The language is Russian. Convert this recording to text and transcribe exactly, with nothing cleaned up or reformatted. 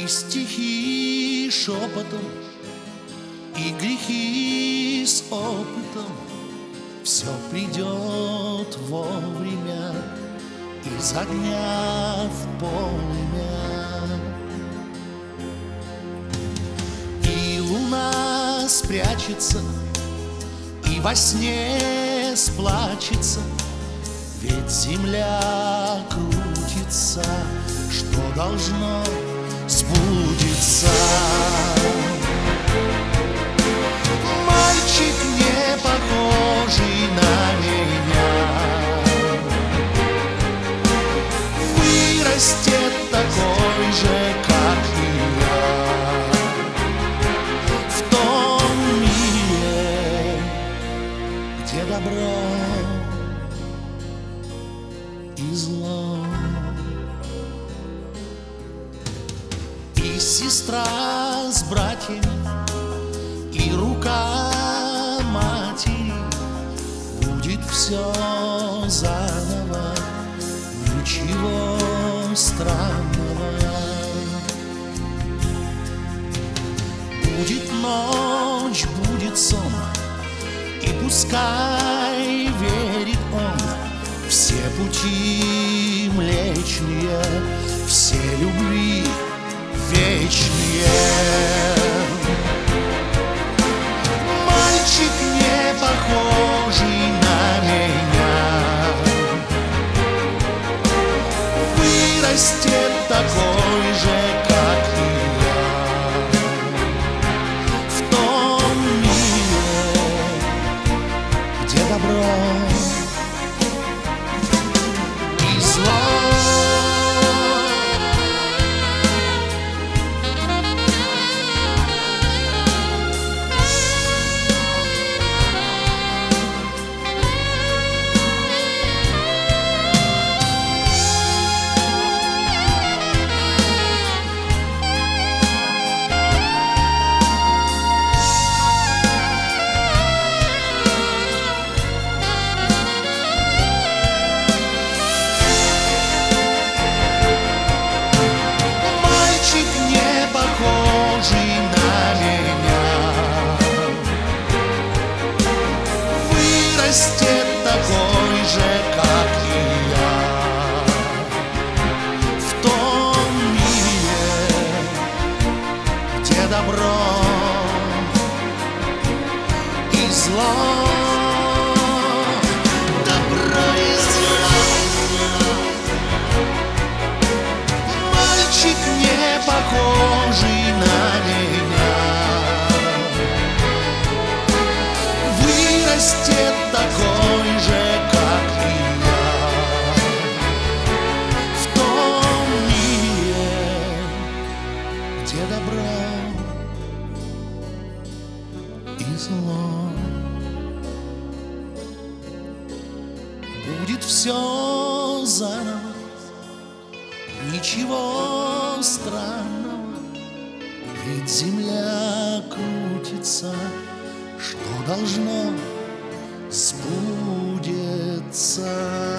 И стихи шепотом, и грехи с опытом, все придет вовремя из огня в полымя. И луна спрячется, и во сне сплачется, ведь земля крутится, что должно сбудется. Мальчик, не похожий на меня, вырастет такой же, как и я, в том мире, где добро и зло. И сестра с братьями, и рука матери, будет все заново, ничего странного. Будет ночь, будет сон, и пускай верит он, все пути млечные, все любви вечные. Мальчик, не похожий на меня, вырастет такой же, как и я, в том мире, где добро и зло. Вырастет такой же, как и я, в том мире, где добро и зло. Добро и зло. Мальчик, не похожий на меня, вырастет такой же, как и я, в том мире, где добро и зло. Будет все заново, ничего странного, ведь земля крутится, что должно сбудется.